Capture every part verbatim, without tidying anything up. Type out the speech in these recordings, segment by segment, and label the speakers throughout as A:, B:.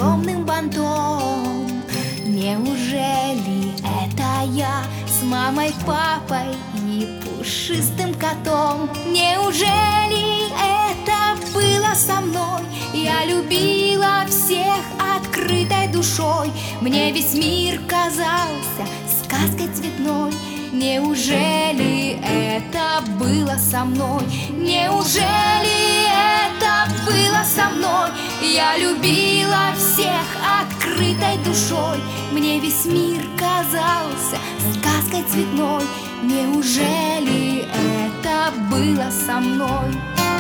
A: огромным бантом. Неужели это я с мамой, папой и пушистым котом? Неужели это было со мной? Я любила всех открытой душой. Мне весь мир казался сказкой цветной. Неужели это было со мной? Неужели это было со мной? Я любила всех открытой душой. Мне весь мир казался сказкой цветной. Неужели это было со мной?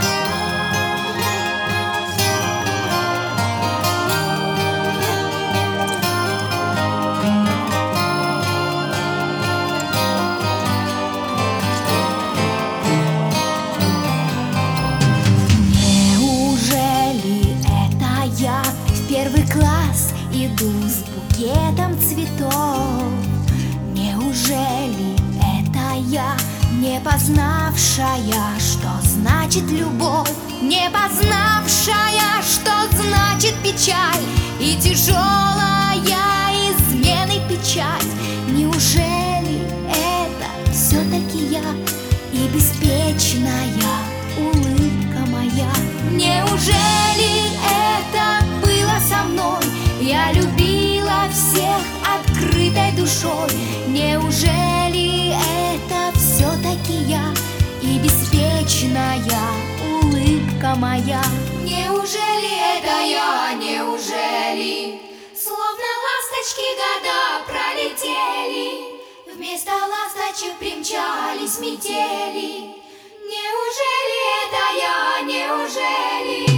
A: Первый класс иду с букетом цветов. Неужели это я, не познавшая, что значит любовь, не познавшая, что значит печаль, и тяжелая измены печаль? Неужели это все-таки я и беспечная улыбка моя? Неужели это было со мной? Я любила всех открытой душой. Неужели это все-таки я и беспечная улыбка моя? Неужели это я? Неужели? Словно ласточки года пролетели, вместо ласточек примчались метели. Неужели это я? Неужели?